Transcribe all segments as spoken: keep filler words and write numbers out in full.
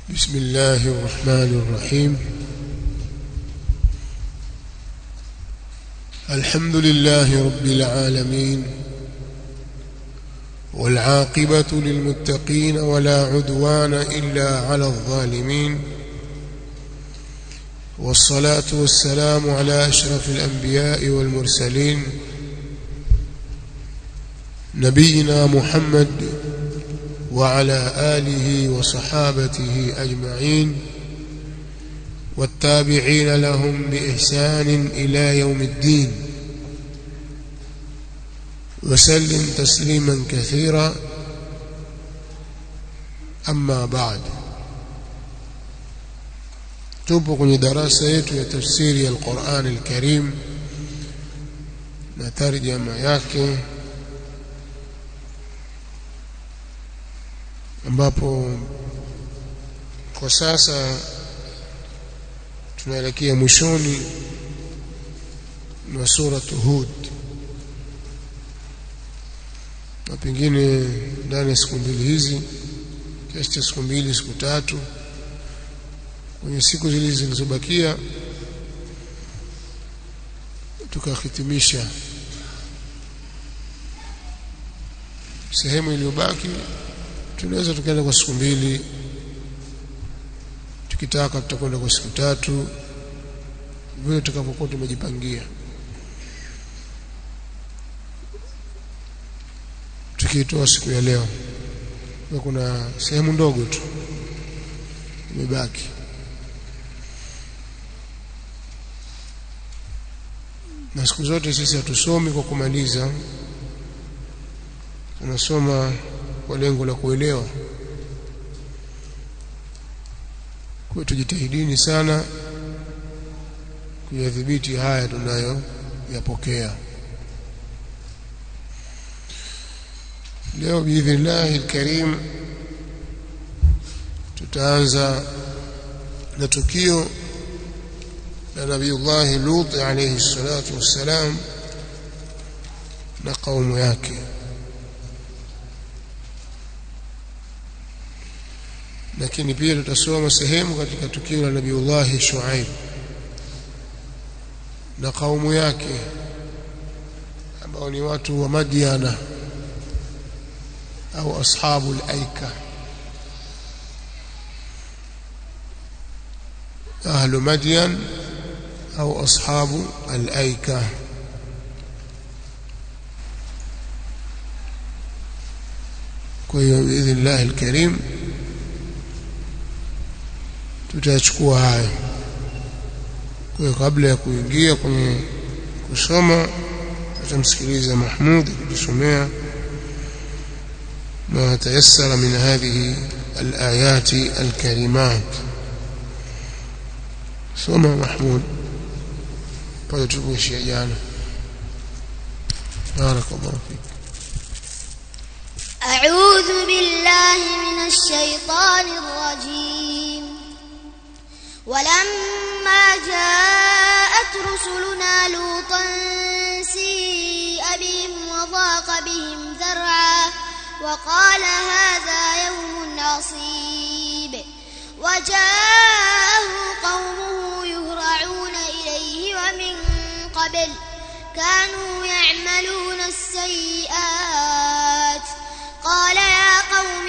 بسم الله الرحمن الرحيم. الحمد لله رب العالمين، والعاقبة للمتقين ولا عدوان إلا على الظالمين، والصلاة والسلام على أشرف الأنبياء والمرسلين نبينا محمد وعلى آله وصحابته أجمعين والتابعين لهم بإحسان إلى يوم الدين، وسلم تسليما كثيرا. أما بعد، tupo kwenye darasa yetu ya tafsiri ya Al-Qur'an Al-Karim na tarjama yake, ambapo kwa sasa tunaelekea mwishoni mwa sura Hud, na pengine ndani ya siku mbili hizi, kiasi cha siku mbili siku tatu, kwenye siku zile zilizobakia tukahitimisha sehemu iliyobaki. Tunaweza tukaenda kwa siku mbili, tukitaka tutakwenda kwa siku tatu, vile tutakapokuwa tumejipangia. Tukitoa siku ya leo, kuna sehemu ndogo tu imebaki, na siku zote sisi hatusomi kwa kumaliza, tunasoma kwa lengo la kuelewa. Kwa tujitahidini sana kuyadhibiti haya tunayo yapokea. Leo biidhnillahi al-karim tutaanza na tukio la Nabiyullah Lut alayhi salatu wassalam na kaumu yake, lakini pia tutasoma sehemu katika tukio la Nabiyullah Shuaib na kaumu yake, ambao ni watu wa Madiana au ashabul aika, ahlu Madian au ashabu al-aika. Kwa hiyo biidhnillah al-karim tutachukua haya. Kwa hiyo kabla ya kuingia kwenye kusoma, tutamsikiliza Mahmud kusomea ما تيسر من هذه الآيات الكريمات. سمع محمود فلتبوش يا جانا، بارك الله فيك. أعوذ بالله من الشيطان الرجيم. ولما جاءت رسلنا لوطا سيء بهم وضاق بهم ذرعا وقال هذا يوم عصيب، وجاءه قومه يهرعون إليه ومن قبل كانوا يعملون السيئات. قال يا قوم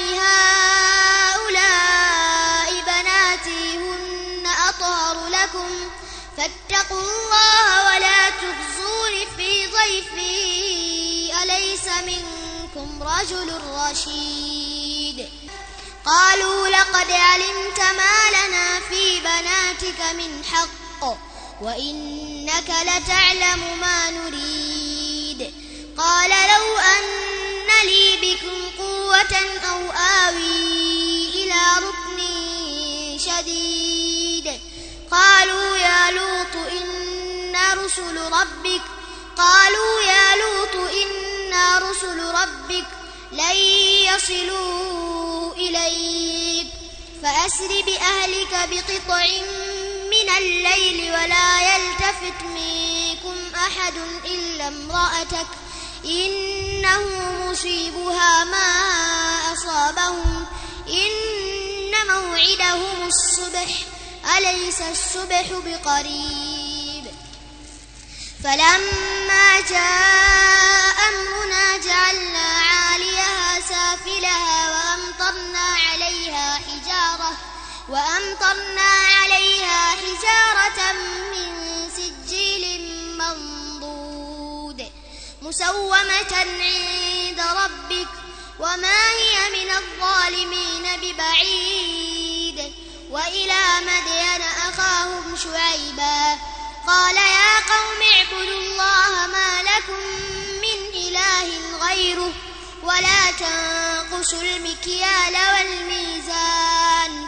هؤلاء بناتي هن أطهر لكم فاتقوا الله ولا تخزون في ضيفي أليس منكم رجل رشيد. قالوا لقد علمت ما لنا في بناتك من حق وإنك لتعلم ما نريد. قال لو أن لي بكم قوة أو آوي إلى ركن شديد. قالوا يا لوط إنا رسل ربك قالوا يا لوط إنا رسل ربك لن يصلوا إليك فأسر بأهلك بقطع من الليل ولا يلتفت منكم أحد إلا امرأتك إنه مصيبها ما أصابهم إن موعدهم موعدهم الصبح أليس الصبح بقريب فلما جاء أمرنا جعلنا عاليها سافلها وأمطرنا عليها حجارة وأمطرنا عليها حجارة من سجيل منضود مسومة عند ربك وما هي من الظالمين ببعيد وإلى مدين أخاهم شعيبا قال يا قوم اعبدوا الله ما لكم من إله غيره ولا تنقصوا المكيال والميزان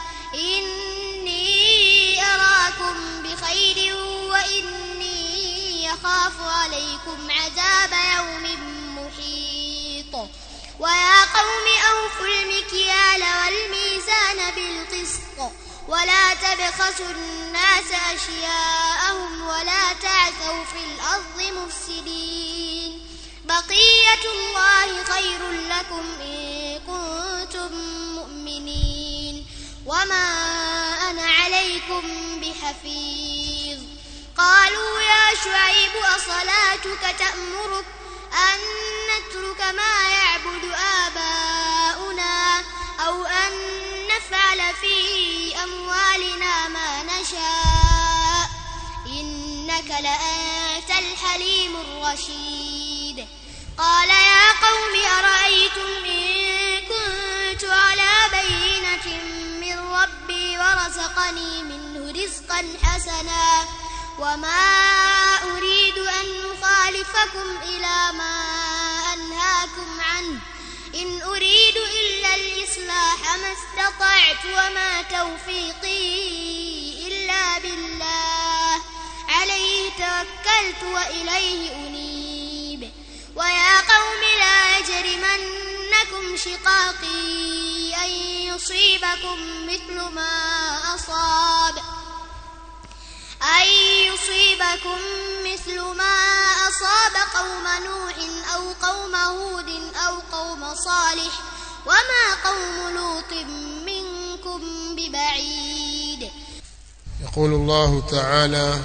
إني أراكم بخير وإني أخاف عليكم عذاب يوم محيط ويا قوم أوفوا المكيال والميزان بالقسط ولا تبخسوا الناس أشياءهم ولا تعثوا في الأرض مفسدين بقية الله خير لكم إن كنتم مؤمنين وما أنا عليكم بحفيظ قالوا يا شعيب أصلاتك تأمرك أن نترك ما يعبد آباؤنا أو أن نفعل في أموالنا ما نشاء إنك لأنت الحليم الرشيد قال يا قوم أرأيتم إن كنت على بينة من ربي ورزقني منه رزقا حسنا وما أريد أن أخالفكم إلى ما أنهاكم عنه إن أريد إلا الإصلاح ما استطعت وما توفيقي إلا بالله عليه توكلت وإليه أنيب ويا قوم لا يجرمنكم شقاقي أن يصيبكم مثل ما أصاب أن يصيبكم مثل ما أصاب قوم نوح أو قوم هود أو قوم صالح وما قوم لوط منكم ببعيد يقول الله تعالى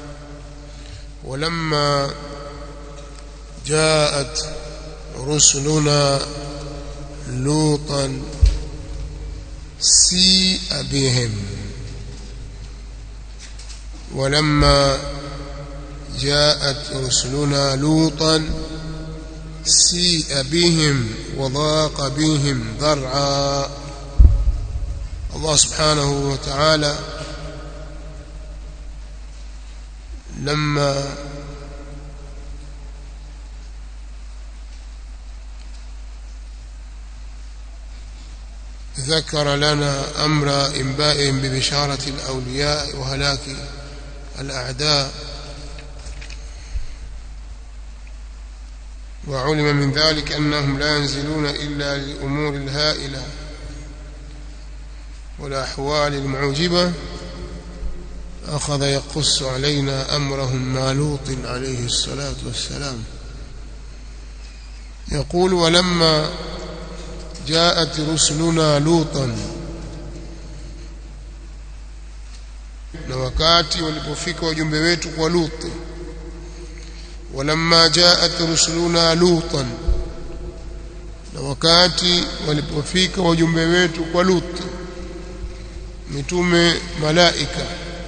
ولما جاءت رسلنا لوطا سيء بهم ولما جاءت رسلنا لوطا سيء بهم وضاق بهم ذرعا الله سبحانه وتعالى لما ذكر لنا أمر إنبائهم ببشارة الأولياء وهلاك الأعداء وعلم من ذلك أنهم لا ينزلون إلا للأمور الهائلة والأحوال المعجبة أخذ يقص علينا أمرهم مع لوط عليه الصلاة والسلام يقول ولما جاءت رسلنا لوطا na wakati walipofika wajumbe wetu kwa Lut walamma jaat rusuluna lutan na wakati walipofika wajumbe wetu kwa Lut mitume malaika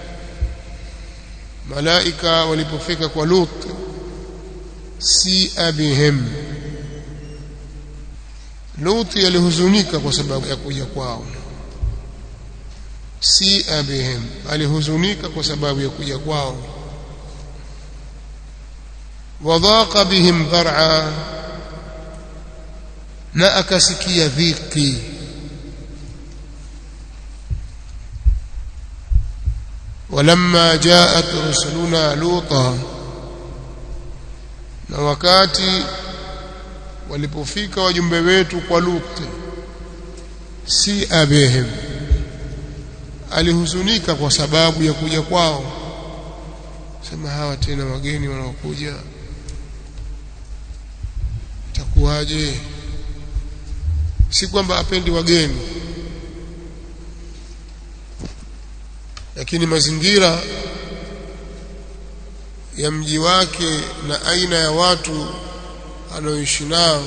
malaika walipofika kwa Lut si abihim Lut alihuzunika kwa sababu ya kuja kwao si abihim alihuzunika kwa sababu ya kuja kwao wadhaqa bihim dhar'a na akasikia dhiki walamma jaat rusuluna luta na wakati walipofika wajumbe wetu kwa Lut si abihim alihuzunika kwa sababu ya kuja kwao sema hawa tena wageni wanaokuja itakuwaje si kwamba apendi wageni lakini mazingira ya mji wake na aina ya watu anaoishi nao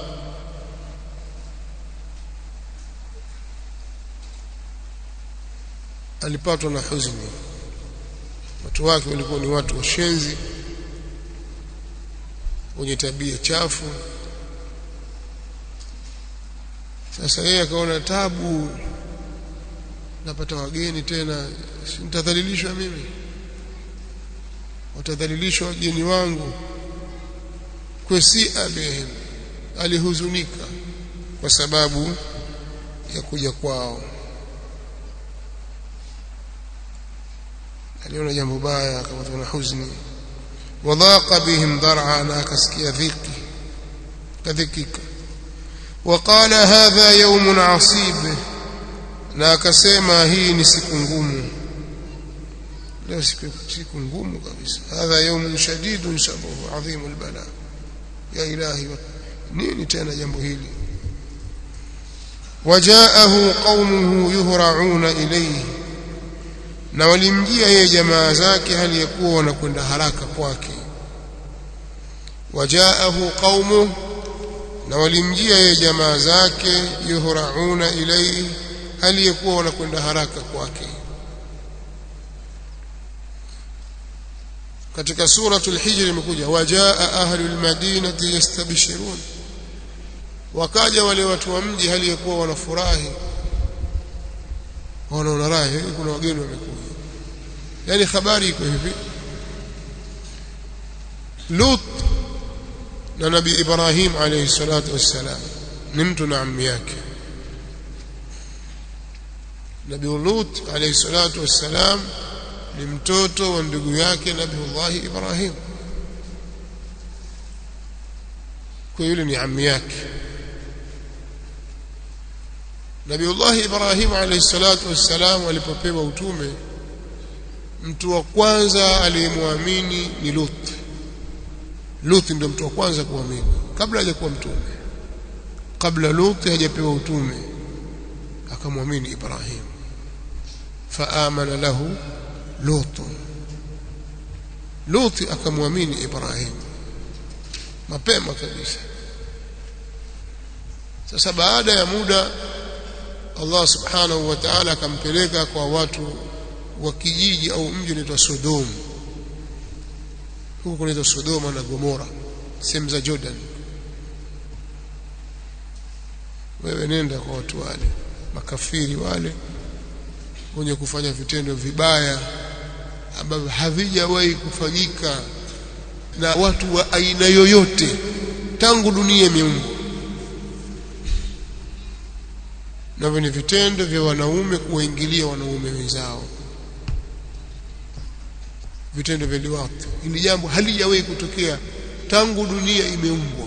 alipatwa na huzuni. Watu wake walikuwa ni watu washenzi wenye tabia chafu. Sasa yeye akaona tabu, napata wageni tena, nitadhalilishwa mimi, watadhalilishwa wageni wangu. Kwa si abihim, alihuzunika kwa sababu ya kuja kwao. aliona jambo baya, akapatwa na huzuni. Wadhaqa bihim dar'a, na akasikia dhiki, kadhikika. Waqala hadha yawmun asib, na akasema hii ni siku ngumu, leo siku ngumu kabisa. Hadha yawmun shadidun shabuhu adhimul bala. Ya ilahi, nini tena jambo hili? Wajaahu qaumuhu yuhra'una ilayhi, na walimjia yeye jamaa zake hali yakuwa wanakwenda haraka kwake. Wajaahu qaumuhu, na walimjia yeye jamaa zake yuhra'una ilayhi, hali yakuwa wanakwenda haraka kwake. Katika suratul Hijr imekuja wajaa ahlul madinati yastabshirun, wakaja wale watu wa mji hali yakuwa wanafurahi, wanaona raha, kuna wageni wamekuja. Yani habari iko hivi, Lut na Nabii Ibrahim alayhi salatu wassalam ni mtu na ammi yake. Nabii Lut alayhi salatu wassalam ni mtoto wa ndugu yake Nabiiullah Ibrahim, kwa yule ni ammi yake. Nabiiullah Ibrahim alayhi salatu wassalam alipopewa utume, mtu wa kwanza aliyemwamini ni Lut. Lut ndio mtu wa kwanza kuamini kabla hajakuwa mtume. Kabla Lut hajapewa utume akamwamini Ibrahim, faamana lahu Lut. Lut akamwamini Ibrahim mapema kabisa. Sasa baada ya muda Allah subhanahu wa ta'ala akampeleka kwa watu wa kijiji au mji unaitwa Sodom. Huko kunaitwa Sodoma na Gomora, sehemu za Jordan. Wewe nenda kwa watu wale makafiri wale wenye kufanya vitendo vibaya ambavyo havijawahi kufanyika na watu wa aina yoyote tangu dunia imeumbwa. Na ni vitendo vya wanaume kuwaingilia wanaume wenzao, vitendo vya liwati. Hili jambo halijawahi kutokea tangu dunia imeumbwa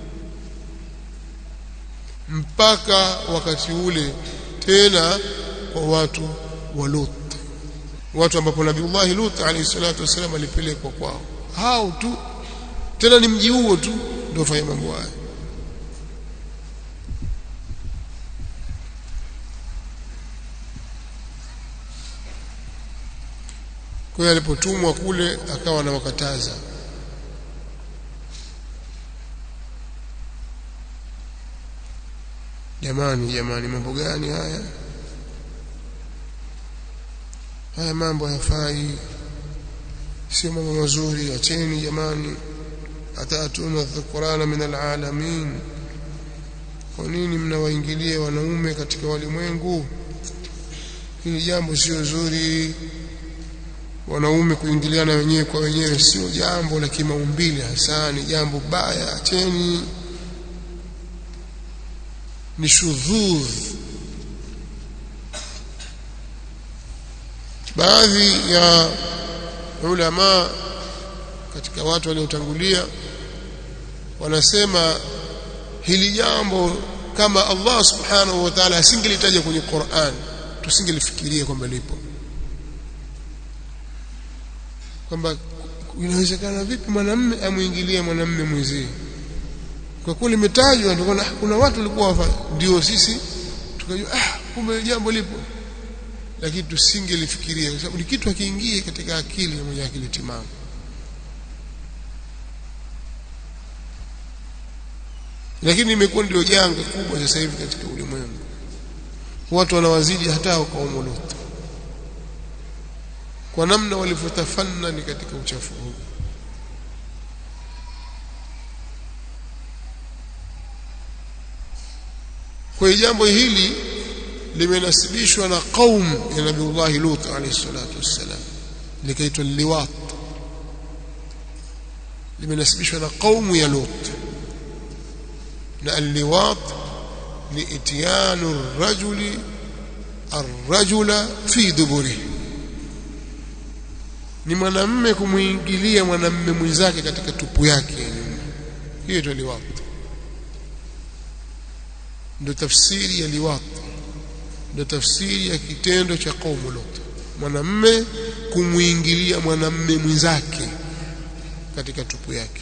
mpaka wakati ule, tena kwa watu wa Lut, watu ambapo Nabiiullah Lut alayhi salatu wasallam alipelekwa kwao. Hao tu, tena ni mji huo tu ndio fanya mambo haya. Kwa hiyo alipotumwa kule akawa na wakataza, jamani jamani, mambo gani haya? Haya mambo hayafai, sio mambo mazuri, acheni jamani. Atatuna dhukurana min alalamin, kwa nini mnawaingilia wanaume katika walimwengu? Hili jambo sio zuri. Wanaume kuingiliana wenyewe kwa wenyewe sio jambo la kimaumbile, hasa ni jambo baya, acheni. Ni shudhudh. Baadhi ya ulama katika watu waliotangulia wanasema hili jambo kama Allah subhanahu wa ta'ala asingelitaja kwenye Qur'an, tusingelifikiria kwamba lipo, kwamba inawezekana vipi mwanamume amuingilie mwanamume mwenzie. Kwa kweli limetajwa, ndio kuna watu walikuwa wafanya, ndio sisi tukajua ah, kumbe jambo lipo. lakini tusingelifikiria kwa sababu ni kitu hakiingie katika akili ya mwenye akili timamu. Lakini imekuwa ndio janga kubwa sasa hivi katika ulimwengu. Watu wanawazidi hata kwa Lut kwa namna walivyotafanna ni katika uchafu huu. Kwa jambo hili limenasibishwa na qaum ya Nabiiullah Lut alayhi salatu wassalam, likaitwa liwat. Limenasibishwa na qaum ya Lut, na al-liwat ni itiyanu ar-rajuli ar-rajula fi duburihi, ni mwanamume kumuingilia mwanamume mwenzake katika tupu yake ya nyuma. Hiyo ndio liwat. Ndio tafsiri ya liwat, ndio tafsiri ya kitendo cha kaumu Lut, mwanamume kumuingilia mwanamume mwenzake katika tupu yake.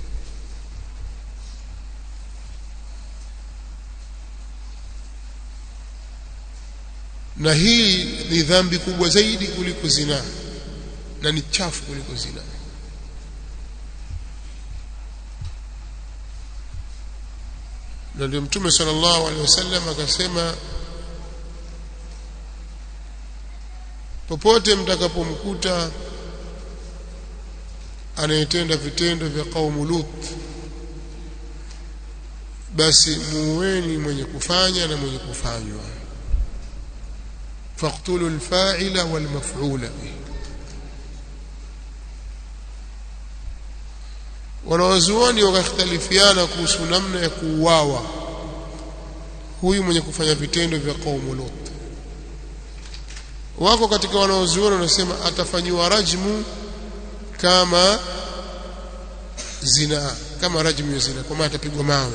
Na hii ni dhambi kubwa zaidi kuliko zina, na ni chafu kuliko zina. Na ndio Mtume sallallahu alaihi wasallam akasema, popote mtakapomkuta anayetenda vitendo vya kaumu Lut, basi muweni mwenye kufanya na mwenye kufanywa. faqtulu al-fa'ila wal-maf'ula bihi. Wanawazuoni wakakhtalifiana kuhusu namna ya kuuawa huyu mwenye kufanya vitendo vya kaumu Lut. Wako katika wanawazuoni wanasema atafanywa rajmu kama zina, kama rajmu ya zina, kama atapigwa mawe,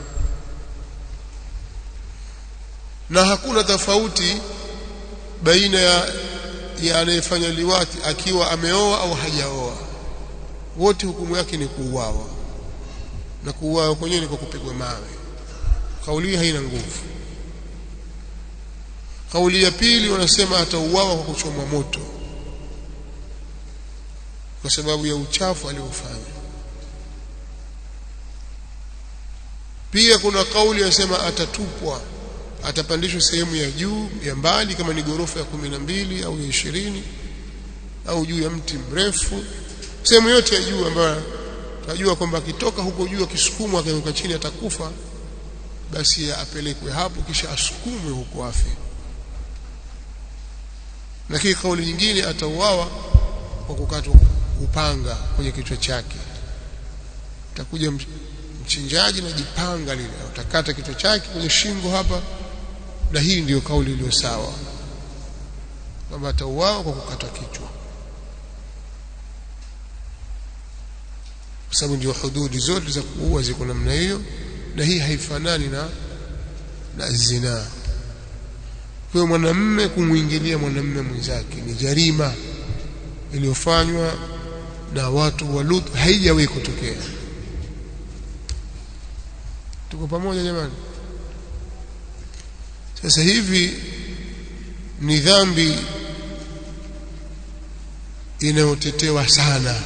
na hakuna tofauti baina ya, ya anayefanya liwati akiwa ameoa au hajaoa. Wote hukumu yake ni kuuawa, na kuuawa kwenyewe ni kwa kupigwa mawe. Kauli haina nguvu. Kauli ya pili wanasema atauawa kwa kuchomwa moto kwa sababu ya uchafu aliofanya. Pia kuna kauli inasema atatupwa, atapandishwa sehemu ya juu ya mbali, kama ni gorofa ya kumi na mbili au ya ishirini au juu ya mti mrefu, sehemu yote ya juu ambayo tajua kwamba akitoka huko juu akisukumwa akaanguka chini atakufa, basi apelekwe hapo kisha asukumwe huko afe. Lakini kauli nyingine atauawa kwa kukatwa upanga kwenye kichwa chake. Takuja mchinjaji na jipanga lile, utakata kichwa chake kwenye shingo hapa, na hii ndiyo kauli iliyo sawa, kwamba atauawa kwa kukatwa kichwa, kwa sababu ndio hududi zote za kuua ziko namna hiyo, na hii haifanani na na zina. Kwa mwanamume kumuingilia mwanamume mwenzake ni jarima iliyofanywa na watu wa Lut, haijawahi kutokea. Tuko pamoja jamani? Sasa hivi ni dhambi inayotetewa sana,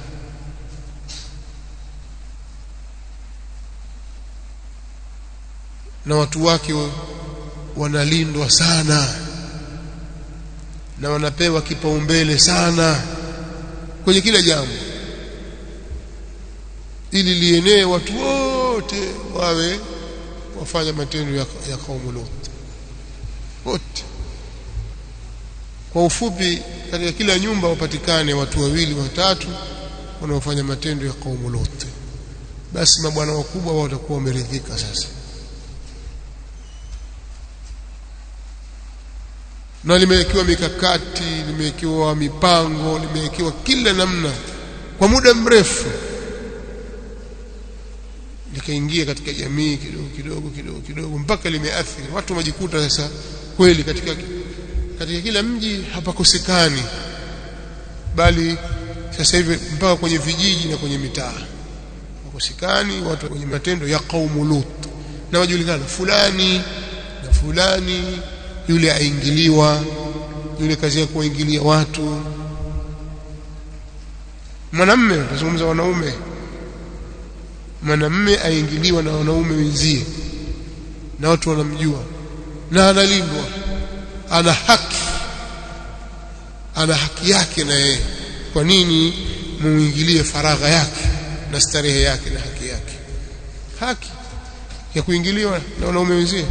na watu wake wanalindwa sana, na wanapewa kipaumbele sana kwenye kila jambo, ili lienee watu wote wawe wafanya matendo ya, ya kaumu Lut wote. Kwa ufupi, katika kila nyumba wapatikane watu wawili watatu wanaofanya matendo ya kaumu Lut, basi mabwana wakubwa wao watakuwa wameridhika. Sasa na limewekewa mikakati, limewekewa mipango, limewekewa kila namna kwa muda mrefu, likaingia katika jamii kidogo kidogo kidogo kidogo mpaka limeathiri watu. Majikuta sasa kweli katika katika kila mji hapakosekani, bali sasa hivi mpaka kwenye vijiji na kwenye mitaa hapakosekani watu kwenye matendo ya kaumu Lut, na wajulikana fulani na fulani, yule aingiliwa, ile kazi ya kuingilia watu. Mwanamume, tunazungumza wanaume, mwanamume aingiliwa na wanaume wenzie na watu wanamjua na analindwa, ana haki, ana haki yake na yeye. Kwa nini muingilie faragha yake na starehe yake na haki yake? Haki ya kuingiliwa na wanaume wenzie.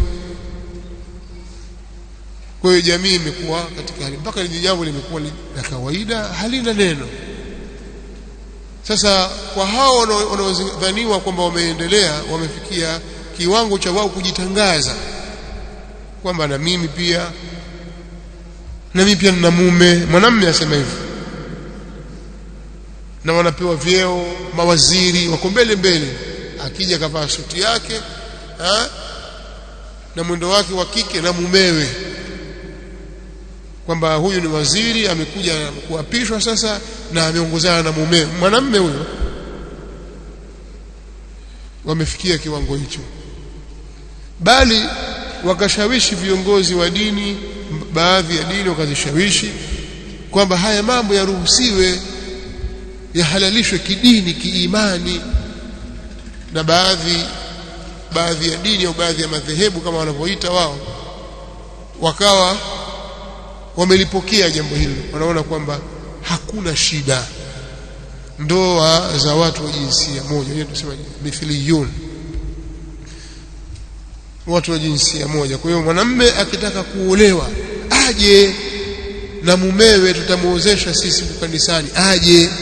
Kwa hiyo jamii imekuwa katika hali mpaka hili jambo limekuwa la kawaida, halina neno. Sasa kwa hao wanaodhaniwa kwamba wameendelea, wamefikia kiwango cha wao kujitangaza kwamba na mimi pia na mimi pia nina mume. Mwanamume asema hivyo, na wanapewa vyeo, mawaziri wako mbele mbele, akija kavaa suti yake ha? na mwendo wake wa kike na mumewe, kwamba huyu ni waziri, amekuja kuapishwa sasa na ameongozana na mumewe. Mwanamume huyo. Wamefikia kiwango hicho, bali wakashawishi viongozi wa dini, baadhi ya dini wakazishawishi kwamba haya mambo yaruhusiwe, yahalalishwe kidini, kiimani. Na baadhi baadhi ya dini au baadhi ya madhehebu kama wanavyoita wao, wakawa wamelipokea jambo hilo, wanaona kwamba hakuna shida ndoa za watu wa jinsia moja, wenyewe tunasema mithliyun, watu wa jinsia moja. Kwa hiyo mwanamume akitaka kuolewa aje na mumewe, tutamuozesha sisi kanisani, aje,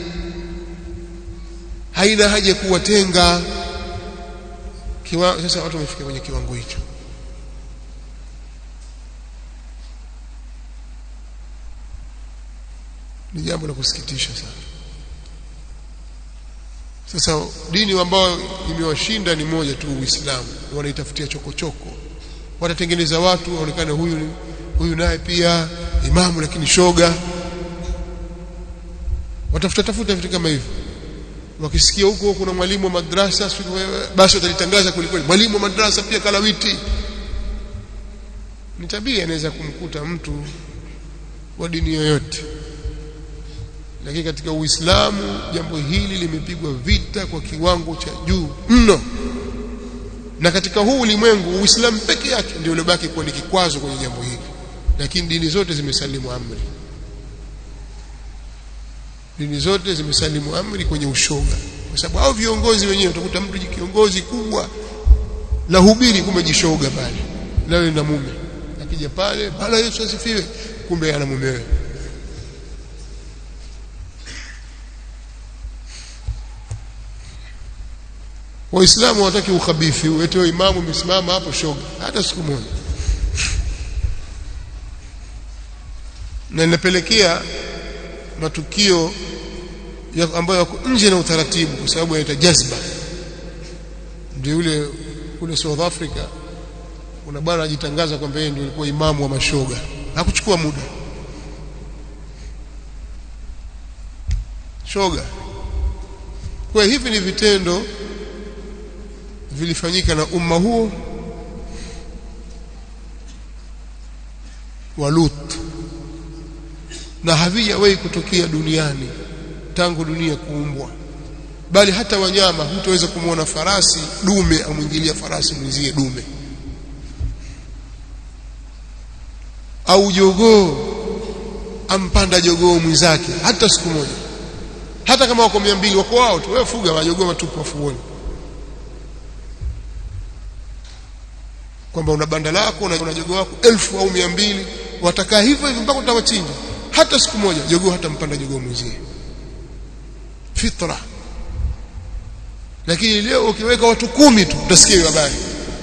haina haja kuwatenga. Kiwa, sasa watu wamefikia kwenye kiwango hicho. Ni jambo la kusikitisha sana. Sasa dini ambayo imewashinda ni moja tu, Uislamu. Wanaitafutia chokochoko, watatengeneza watu waonekane huyu huyu naye pia imamu lakini shoga, watafuta tafuta vitu kama hivyo. Wakisikia huko kuna mwalimu wa madrasa, basi watalitangaza kulikweli, mwalimu wa madrasa pia kalawiti. Ni tabia inaweza kumkuta mtu wa dini yoyote, lakini katika Uislamu jambo hili limepigwa vita kwa kiwango cha juu mno. Na katika huu ulimwengu Uislamu peke yake ndio ulibaki kuwa ni kikwazo kwenye jambo hili, lakini dini zote zimesalimu amri. Dini zote zimesalimu amri kwenye ushoga, kwa sababu hao viongozi wenyewe, utakuta mtu kiongozi kubwa la hubiri kumbe jishoga pale, nawe na mume, akija pale bala Yesu asifiwe, kumbe ana mumewe. Waislamu hawataki ukhabithi, uwetewe imamu umesimama hapo shoga hata siku moja. Na inapelekea matukio ya ambayo yako nje na utaratibu, kwa sababu yanaita jazba. Ndio yule kule South Africa kuna bwana ajitangaza kwamba yeye ndio alikuwa imamu wa mashoga, hakuchukua muda. Shoga. Kwa hivi ni vitendo vilifanyika na umma huo wa Lut, na havijawahi kutokea duniani tangu dunia kuumbwa. Bali hata wanyama, hutaweza kumuona farasi dume amwingilia farasi mwenzie dume, au jogoo ampanda jogoo mwenzake hata siku moja. Hata kama wako mia mbili wako wao tu, wewe fuga wajogoo watupu wafuoni, kwamba una banda lako na una jogoo wako elfu au mia mbili, watakaa hivyo hivyo mpaka utawachinja. Hata siku moja jogoo hata mpanda jogoo mwenzie, fitra. Lakini leo ukiweka watu kumi tu utasikia habari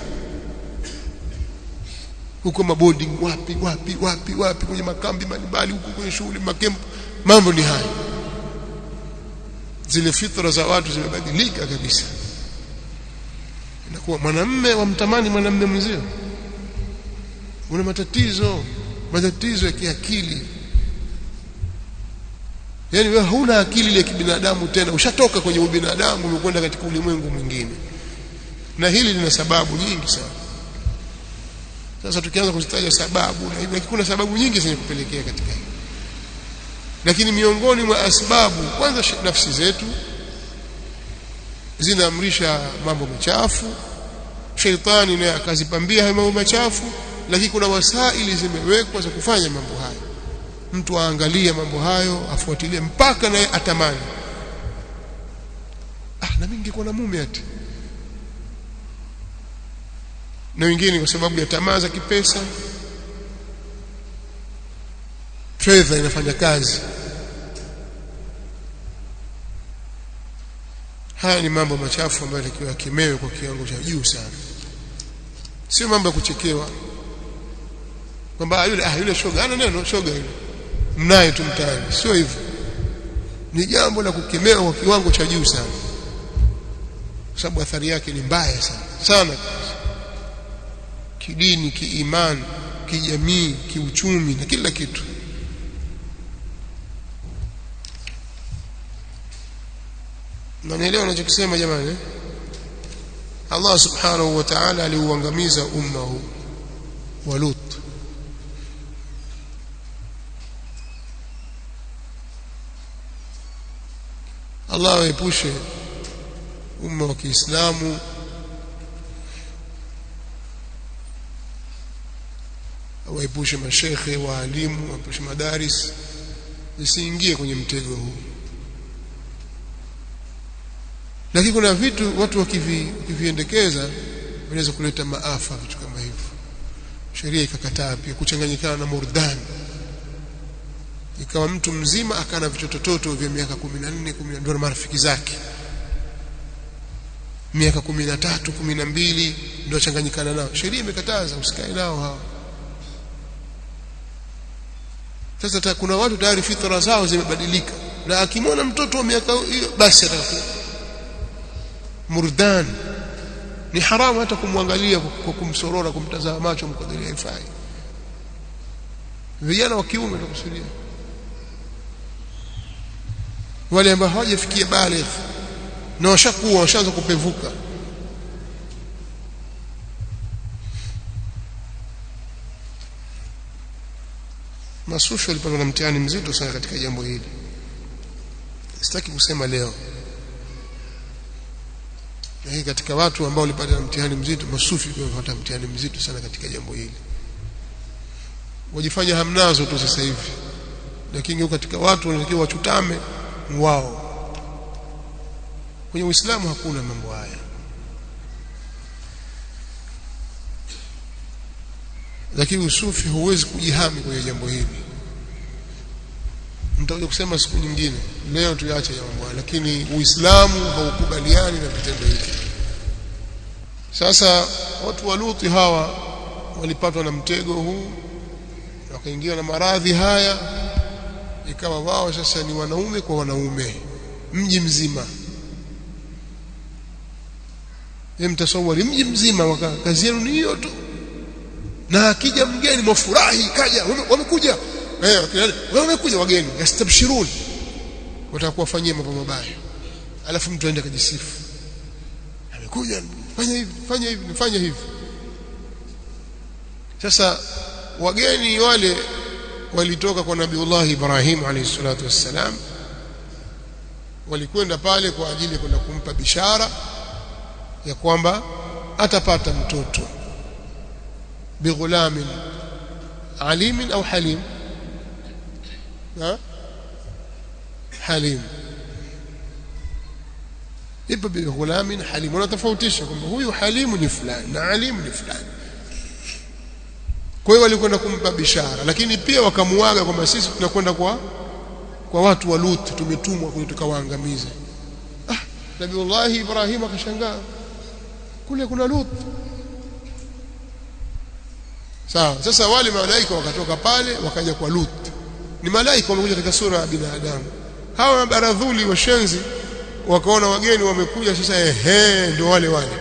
huko maboarding, wapi wapi wapi wapi, kwenye makambi mbalimbali huko, kwenye shughuli makempo. Mambo ni haya, zile fitra za watu zimebadilika kabisa. Inakuwa mwanamume wamtamani mwanamume mwenzio, una matatizo matatizo ya kiakili. Yaani wewe huna akili ya kibinadamu tena, ushatoka kwenye ubinadamu, umekwenda katika ulimwengu mwingine. Na hili lina sababu nyingi sana. Sasa tukianza kuzitaja sababu na hivi, kuna sababu nyingi zenye kupelekea katika hili, lakini miongoni mwa sababu, kwanza nafsi zetu zinaamrisha mambo machafu, sheitani naye akazipambia hayo mambo machafu, lakini kuna wasaili zimewekwa za kufanya mambo hayo. Mtu aangalie mambo hayo, afuatilie mpaka naye atamani, ah, na mimi ningekuwa na mume ati. Na wengine kwa sababu ya tamaa za kipesa, fedha inafanya kazi. Haya ni mambo machafu ambayo yatakiwa yakemewe kwa kiwango cha juu sana. Sio mambo ya kuchekewa kwamba yule ah yule shoga ana neno shoga yule mnaye tu mtaani, sio hivyo. Ni jambo la kukemewa kwa kiwango cha juu sana, kwa sababu athari yake ni mbaya sana sana, kidini, kiimani, kijamii, kiuchumi na kila kitu. Na nielewa ninachokisema jamani. Allah subhanahu wa ta'ala aliuangamiza umma huu wa Lut. Allah aepushe umma wa Kiislamu waepushe mashekhe, waalimu, waepushe madaris isiingie kwenye mtego huu. Lakini kuna vitu watu wakiviendekeza vinaweza kuleta maafa, vitu kama hivyo. Sheria ikakataa pia kuchanganyikana na murdani. Ikawa mtu mzima akana vitototo vya miaka kumi na nne kumi ndio marafiki zake, miaka kumi na tatu kumi na mbili ndio changanyikana nao. Sheria imekataza usikae nao hao. Sasa kuna watu tayari fitra zao zimebadilika, na akimwona mtoto wa miaka hiyo basi atakuwa murdan. Ni haramu hata kumwangalia kwa kumsorora, kumtazama macho mkadiri, haifai. Vijana wa kiume tukusudia, wale ambao hawajafikia baligh na washakuwa washaanza kupevuka. Masusho alipata na mtihani mzito sana katika jambo hili. Sitaki kusema leo, lakini katika watu ambao walipata mtihani mzito, masufi ndio walipata mtihani mzito sana katika jambo hili. Wajifanya hamnazo tu sasa hivi, lakini katika watu wanatakiwa wachutame wao. Kwenye Uislamu hakuna mambo haya. Lakini usufi huwezi kujihami kwenye jambo hili. Nitakuja kusema siku nyingine, leo tuache jambo hili, lakini Uislamu haukubaliani na vitendo hivi. Sasa watu wa Luti hawa walipatwa na mtego huu, wakaingia na maradhi haya, ikawa wao sasa ni wanaume kwa wanaume mji mzima. Hem, mtasawari mji mzima kazi yenu ni hiyo tu, na akija mgeni mfurahi, kaja wamekuja eh wale wamekuja wageni yastabshirun, watakuwa fanyia mambo mabaya, alafu mtu aende kujisifu, amekuja fanya hivi fanya hivi nifanye hivi. Sasa wageni wale walitoka kwa Nabiiullah Ibrahim alayhi salatu wassalam, walikwenda pale kwa ajili ya kwenda kumpa bishara ya kwamba atapata mtoto bighulamin alimin au halim. ha halim ipo bighulamin halim, wanatofautisha kwamba huyu halimu ni fulani na alimu ni fulani. Kwa hiyo walikwenda kumpa bishara, lakini pia wakamuaga kwamba sisi tunakwenda kwa kwa watu wa Lut, tumetumwa kule tukawaangamiza. Ah, Nabiiullah Ibrahim akashangaa, kule kuna Lut. Sawa, sasa wale malaika wakatoka pale wakaja kwa Lut. Ni malaika wamekuja katika sura ya binadamu. Hawa mabaradhuli washenzi wakaona wageni wamekuja, sasa ehe ndio wale wale.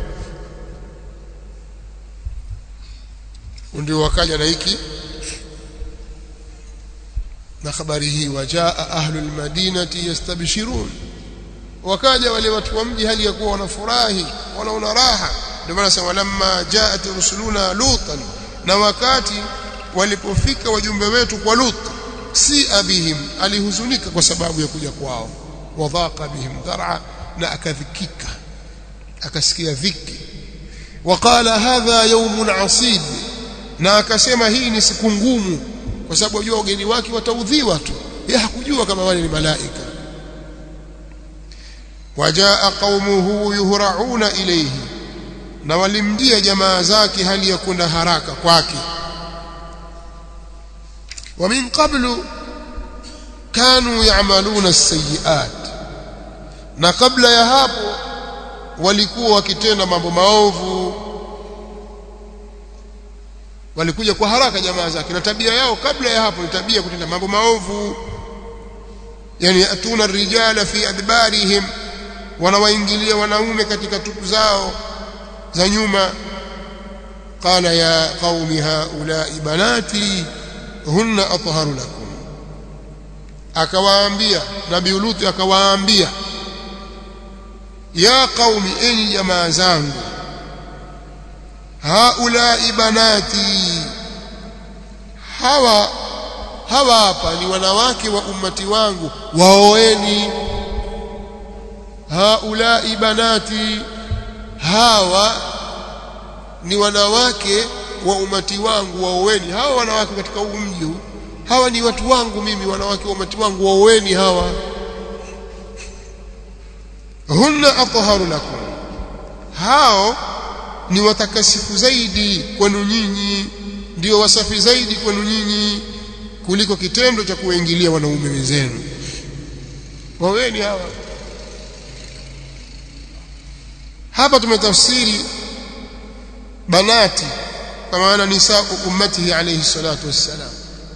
Ndio wakaja na hiki na habari hii, wajaa ahlul madinati yastabshirun, wakaja wale watu wa mji hali ya kuwa wanafurahi, wanaona raha. Ndio maana sema lamma jaat rusuluna lutan na wakati walipofika wajumbe wetu kwa Lut si abihim alihuzunika kwa sababu ya kuja kwao wadhaqa bihim dhar'a na akadhikika akasikia dhiki waqala hadha yawmun asib na akasema hii ni siku ngumu kwa sababu wajua wageni wake wataudhiwa tu yeye hakujua kama wale ni malaika wajaa qaumuhu yuhra'una ilayhi na walimjia jamaa zake hali ya kwenda haraka kwake wa min qablu kanu ya'maluna as-sayyi'at na kabla ya hapo walikuwa wakitenda mambo maovu walikuja kwa haraka jamaa zake na tabia yao kabla ya hapo ni tabia kutenda mambo maovu yani atuna rijala fi adbarihim wanawaingilia wanaume katika tupu zao za nyuma qala ya qaumi haula banati hunna atharu lakum akawaambia nabii Lut akawaambia ya qaumi enyi jamaa zangu haula banati hawa hawa hapa ni wanawake wa ummati wangu waoeni haula banati hawa ni wanawake wa umati wangu waoeni hawa wanawake katika huu mji hawa ni watu wangu mimi wanawake wa umati wangu waoeni hawa hunna atharu lakum hao ni watakasifu zaidi kwenu nyinyi ndio wasafi zaidi kwenu nyinyi kuliko kitendo cha kuingilia wanaume wenzenu waoeni hawa hapa tumetafsiri banati kwa maana nisaa ummatihi alayhi salatu wassalam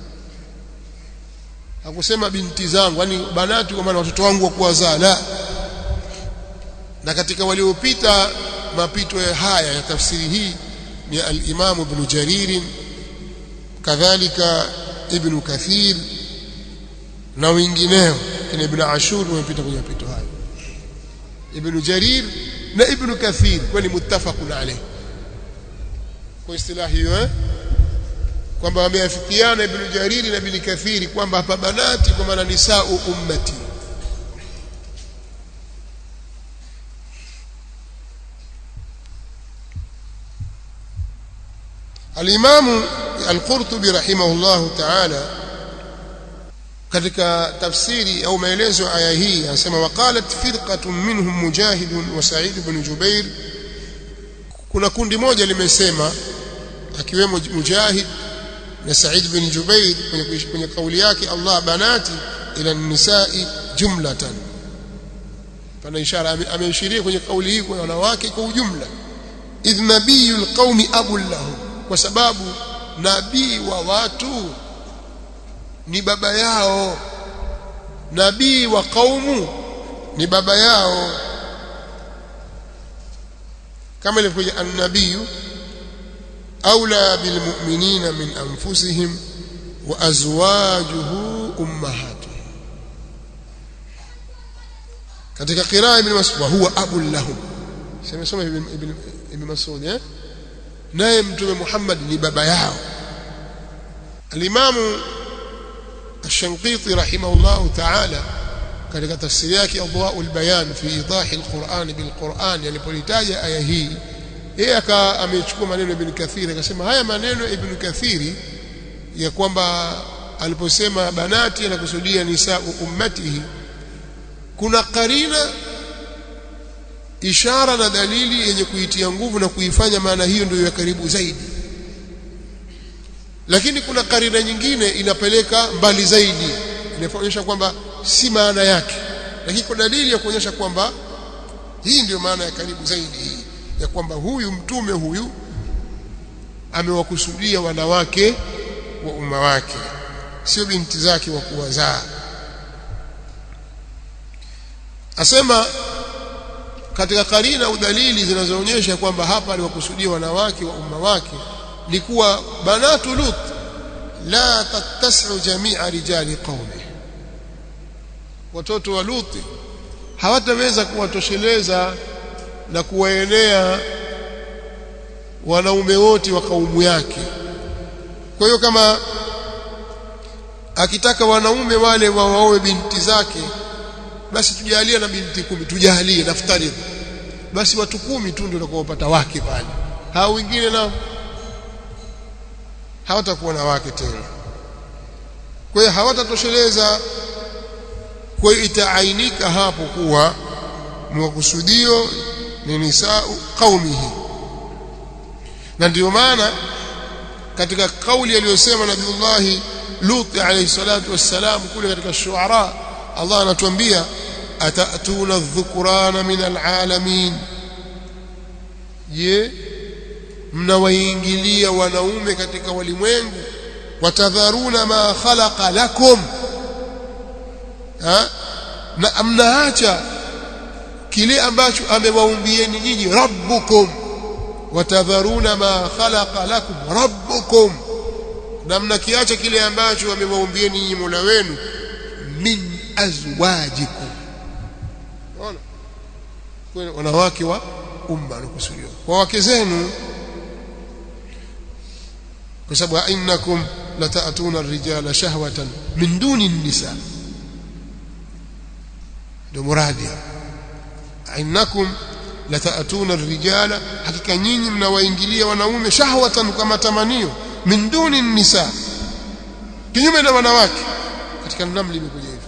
hakusema binti zangu yani banati kwa maana watoto wangu wa kuwazaa la na katika waliopita mapito ya haya ya tafsiri hii ni al-Imam Ibn Jarir kadhalika Ibn Kathir na wengineo kina Ibn Ashur wamepita kwenye mapito haya Ibn Jarir na Ibn Kathir kwani muttafaqun alayhi kwa istilahi hiyo kwamba wameafikiana Ibn Jarir na Ibn Kathir kwamba hapa banati kwa maana nisaa ummati Al-Imam Al-Qurtubi rahimahullahu ta'ala katika tafsiri au maelezo aya hii anasema waqalat firqatun minhum Mujahid wa Sa'id ibn Jubair kuna kundi moja limesema akiwemo Mujahid na Sa'id ibn Jubair kwenye kwenye kauli yake Allah banati ila nisa'i jumlatan pana ishara ameishiria kwenye kauli hii kwa wanawake kwa ujumla idh nabiyul qaumi abul lahum kwa sababu nabii wa watu ni baba yao nabii wa kaumu ni baba yao kama ilivyokuja an-nabiyyu aula bil mu'minina min anfusihim wa azwajuhu ummahatuhum katika qiraa ibn Mas'ud wa huwa abul lahum sema soma ibn ibn Mas'ud eh naye mtume Muhammad ni baba yao al-Imam Ash-Shanqiti rahimahullah ta'ala katika tafsiri yake Adwa'ul Bayan fi idah al-Qur'an bil-Qur'an alipolitaja aya hii yeye aka amechukua maneno Ibn Kathir akasema haya maneno Ibn Kathiri ya kwamba aliposema banati anakusudia nisaa ummatihi kuna karina ishara na dalili yenye kuitia nguvu na kuifanya maana hiyo ndio ya karibu zaidi lakini kuna karina nyingine inapeleka mbali zaidi inaonyesha kwamba si maana yake lakini kuna dalili ya kuonyesha kwamba hii ndio maana ya karibu zaidi hii ya kwamba huyu mtume huyu amewakusudia wanawake wa umma wake sio binti zake wa kuwazaa asema katika karina au dalili zinazoonyesha kwamba hapa aliwakusudia wanawake wa umma wake ni kuwa banatu Lut la tattasi'u jami'a rijali qaumi watoto wa Lut hawataweza kuwatosheleza na kuwaenea wanaume wote wa kaumu yake Kwa hiyo kama akitaka wanaume wale waoe binti zake, basi tujalie na binti kumi, tujalie naftari, basi watu kumi tu ndio watakaopata wake pale, hao wengine nao hawatakuwa na wake tena. Kwa hiyo hawatatosheleza. Kwa hiyo itaainika hapo kuwa mwakusudio ni nisau qaumihi. Na ndio maana katika kauli aliyosema Nabiullah Lut alayhi salatu wassalam kule katika Shuara, Allah anatuambia atatuna adh-dhukrana min al-alamin, je, mnawaingilia wanaume katika walimwengu, watadharuna ma khalaqa lakum, ha, na mnaacha kile ambacho amewaumbieni nyinyi rabbukum, watadharuna ma khalaqa lakum rabbukum, na mnakiacha kile ambacho amewaumbieni nyinyi Mola wenu, min azwajikum. Unaona, kwa wanawake wa umma wanakusudiwa kwa wake zenu, kwa sababu innakum lata'tuna ar-rijala shahwatan min duni an-nisa, ndio muradi. Innakum lata'tuna ar-rijala, hakika nyinyi mnawaingilia wanaume, shahwatan, kama tamanio, min duni an-nisa, kinyume na wanawake. Katika Namli imekuja hivyo.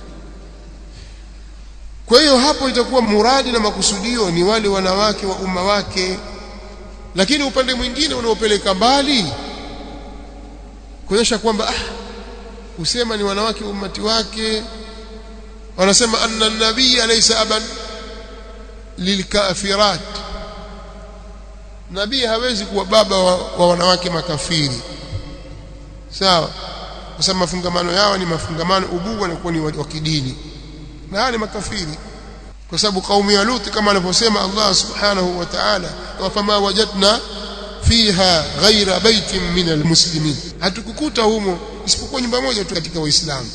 Kwa hiyo hapo itakuwa muradi na makusudio ni wale wanawake wa umma wake. Lakini upande mwingine unaopeleka mbali kuonyesha kwamba ah, usema ni wanawake wa ummati wake, wanasema anna an-nabiy laysa aban lilkafirat, nabii hawezi kuwa baba wa, wa wanawake makafiri. Sawa, kwa sababu mafungamano yao ni mafungamano ubuwa na kuwa ni wa kidini, na hao ni makafiri. Kwa sababu kaumu ya Lut kama alivyosema Allah subhanahu wa ta'ala, wa fama wajadna fiha ghaira baitin min almuslimin, hatukukuta humo isipokuwa nyumba moja tu katika Waislamu.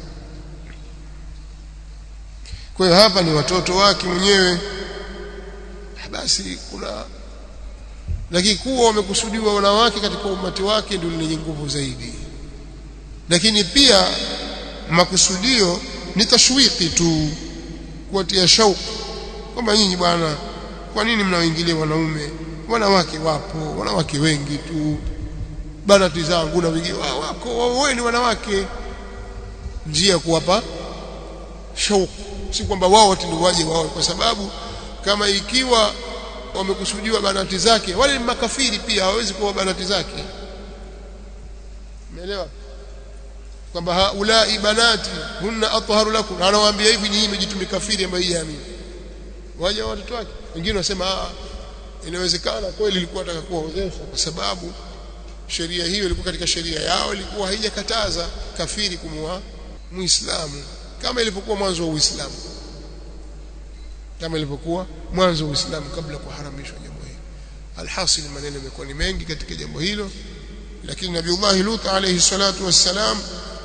Kwa hiyo hapa ni watoto wake mwenyewe, basi kuna, lakini kuwa wamekusudiwa wanawake katika umati wake ndio lenye nguvu zaidi. Lakini pia makusudio ni tashwiki tu, kuwatia shauku kwamba nyinyi bwana, kwa nini mnaoingilia wanaume? Wanawake wapo, wanawake wengi tu, banati zangu na wengine wako, wao ni wanawake. Njia kuwapa shauku, si kwamba wao wote ndio waje wao, kwa sababu kama ikiwa wamekusudiwa banati zake, wale makafiri pia hawezi kuwa banati zake. Umeelewa kwamba haulai banati hunna atharu lakum, anawaambia hivi ni imejitumia kafiri ambaye yaamini waje watoto wake. Wengine wasema ah, inawezekana kweli ilikuwa nataka kuwaozesha, kwa sababu sheria hiyo ilikuwa katika sheria yao, ilikuwa haijakataza kafiri kumua muislamu kama ilivyokuwa mwanzo wa Uislamu, kama ilivyokuwa mwanzo wa Uislamu kabla kuharamishwa jambo hili. Alhasil, maneno yamekuwa ni mengi katika jambo hilo, lakini Nabiullah Lut alayhi salatu wassalam,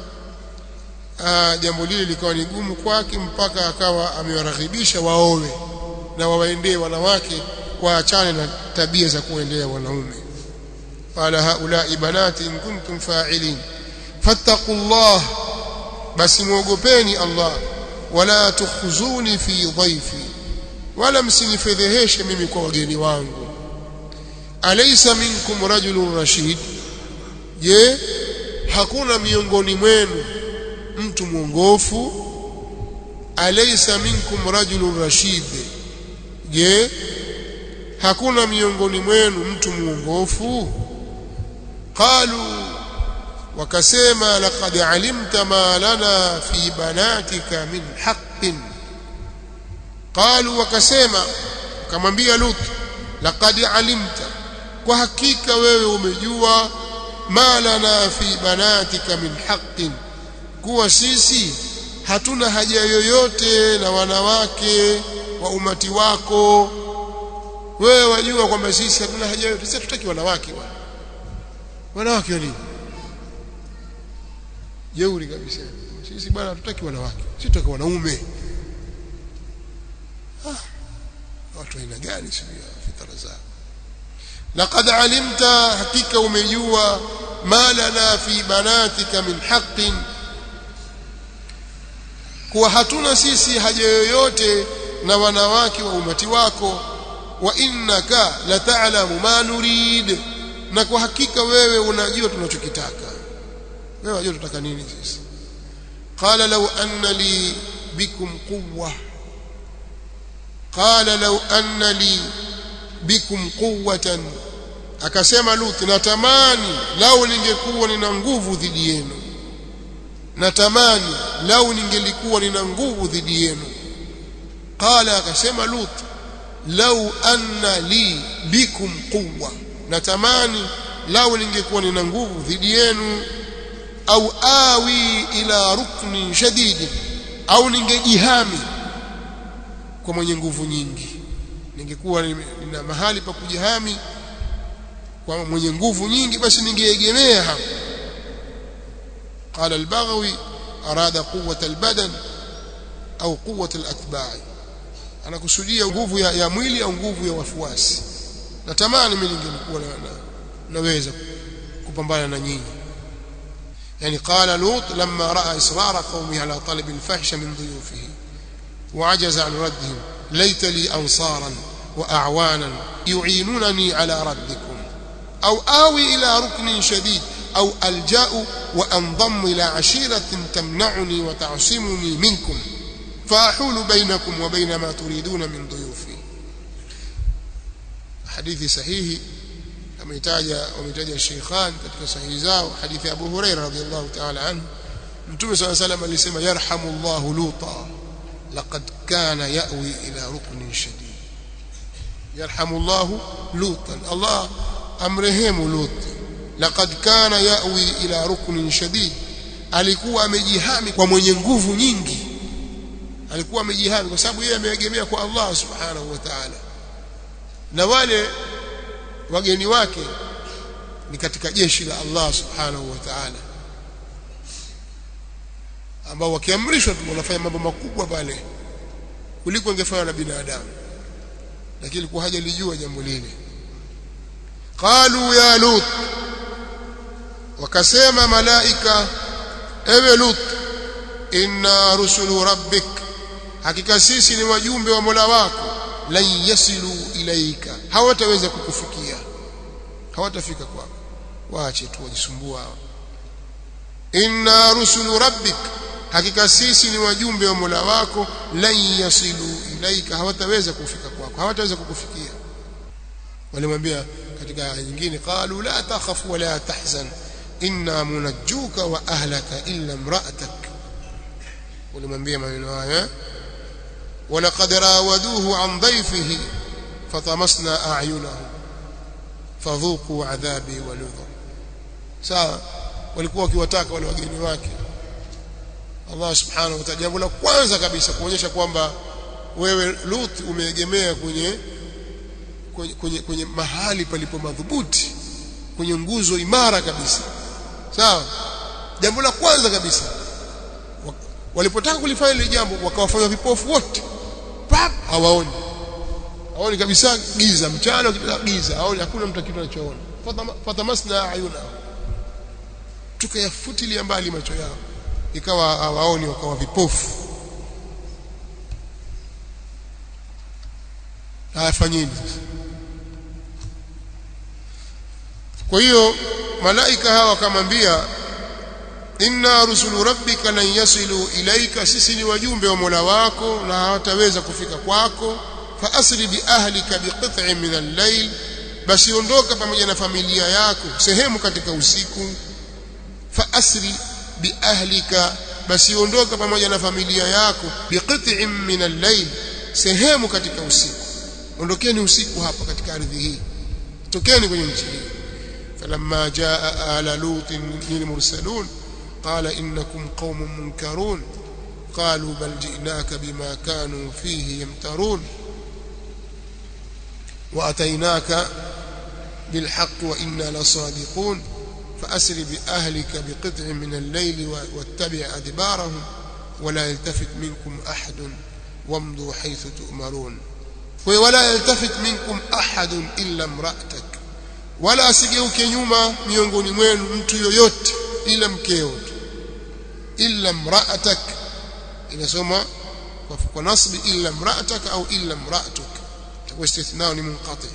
ah, jambo lile likawa ni gumu kwake, mpaka akawa amewaraghibisha waowe na wawaendee wanawake, waachane na tabia za kuendea wanaume. Qala haula banati in kuntum fa'ilin fattaqullah, basi muogopeni Allah, wala tukhuzuni fi dhaifi, wala msinifedheheshe mimi kwa wageni wangu. Alaysa minkum rajulun rashid, je, hakuna miongoni mwenu mtu mwongofu? Alaysa minkum rajulun rashid, je, hakuna miongoni mwenu mtu mwongofu? Qalu, wakasema, laqad alimta ma lana fi banatika min haqqin. Qalu, wakasema, kamwambia Lut, laqad alimta, kwa hakika wewe umejua, ma lana fi banatika min haqqin, kuwa sisi hatuna haja yoyote na wanawake wa umati wako. Wewe wajua kwamba sisi hatuna haja yoyote, sisi tutaki wanawake wa wanawake wali jeuri kabisa. Sisi bwana tutaki wanawake, sisi tutaki wanaume. Ah, watu aina gani sio fitara zao? Laqad alimta, hakika umejua, ma lana fi banatika min haqqin, kuwa hatuna sisi haja yoyote na wanawake wa umati wako. Wa innaka la ta'lamu ma nurid, na kwa hakika wewe unajua tunachokitaka. Wewe unajua tunataka nini sisi. Qala law anna li bikum quwwa, qala law anna li bikum quwwatan, akasema Lut, natamani lau ningekuwa nina nguvu dhidi yenu, natamani lau ningelikuwa nina nguvu dhidi yenu. Qala, akasema Lut, lau anna li bikum quwwa, natamani lau ningekuwa nina nguvu dhidi yenu. Au awi ila rukni shadid, au ningejihami kwa mwenye nguvu nyingi, ningekuwa nina mahali pa kujihami kwa mwenye nguvu nyingi, basi ningeegemea hapo. Qala al-Baghawi arada quwwat al-badan au quwwat al-atba'i, anakusudia nguvu ya, ya mwili au nguvu ya wafuasi. Natamani mimi ningelikuwa na, naweza kupambana na nyinyi. يعني قال لوط لما رأى إصرار قومه على طلب الفحش من ضيوفه وعجز عن ردهم ليت لي أنصارا وأعوانا يعينونني على ردكم أو آوي إلى ركن شديد أو ألجأ وأنضم إلى عشيرة تمنعني وتعصمني منكم فأحول بينكم وبين ما تريدون من ضيوفي. حديث صحيح ametaja wametaja Sheikhan katika sahihi zao, hadithi ya Abu Hurairah radhiyallahu ta'ala anhu. Mtume sallallahu alayhi wasallam alisema yarhamullahu Luta laqad kana ya'wi ila ruknin shadid. Yarhamullahu Lutan, Allah amrehemu Lut, laqad kana ya'wi ila ruknin shadid, alikuwa amejihami kwa mwenye nguvu nyingi. Alikuwa amejihami kwa sababu yeye ameegemea kwa Allah subhanahu wa ta'ala, na wale wageni wake ni katika jeshi la Allah subhanahu wa ta'ala, ambao wakiamrishwa tu wanafanya mambo makubwa pale kuliko ingefanywa na binadamu, lakini kwa haja lijua jambo lile. Qalu ya Lut, wakasema malaika, ewe Lut, inna rusulu rabbik, hakika sisi ni wajumbe wa Mola wako, lan yasilu ilaika, hawataweza kukufikia, hawatafika kwako, waache tu wajisumbua. Inna rusulu rabbik, hakika sisi ni wajumbe wa Mola wako, lan yasilu ilaika, hawataweza kufika kwako, hawataweza kukufikia. Walimwambia katika aya nyingine, qalu la takhaf wa la tahzan inna munajjuka wa ahlaka illa imra'atak. Walimwambia maneno haya, ولقد راودوه عن ضيفه فطمسنا أعينهم فذوقوا عذابي ونذر. sawa, walikuwa wakiwataka wale wageni wake. Allah subhanahu wa ta'ala, jambo la kwanza kabisa kuonyesha kwamba wewe Lut umeegemea kwenye kwenye, kwenye kwenye mahali palipo madhubuti, kwenye nguzo imara kabisa. Sawa, jambo la kwanza kabisa walipotaka kulifanya ile jambo, wakawafanya vipofu wote, pap, hawaoni, hawaoni kabisa, giza, mchana giza, haoni, hakuna mtu kitu anachoona. Fatamasna ayuna, tukayafutilia mbali macho yao, ikawa hawaoni, wakawa vipofu. Hayafanyini. Kwa hiyo malaika hawa wakamwambia, inna rusulu rabbika lan yasilu ilaika, sisi ni wajumbe wa Mola wako na hawataweza kufika kwako. Fa asri bi ahlika bi qit'in min al-layl, basi ondoka pamoja na familia yako sehemu katika usiku. Fa asri bi ahlika, basi ondoka pamoja na familia yako bi qit'in min al-layl, sehemu katika usiku. Ondokeni usiku hapa katika ardhi hii, tokeni kwenye nchi hii. Falamma jaa ala lutin lil mursalun قال إنكم قوم منكرون قالوا بل جئناك بما كانوا فيه يمترون وأتيناك بالحق وإنا لصادقون فأسر بأهلك بقطع من الليل واتبع أدبارهم ولا يلتفت منكم أحد وامضوا حيث تؤمرون ولا يلتفت منكم أحد إلا امرأتك wala asigeuke nyuma miongoni mwenu mtu yoyote ila mkeo tu, illa mra'atak, inasoma kwa kwa nasbi illa mra'atak au illa mra'atuk, kwa istithnaa ni munqati,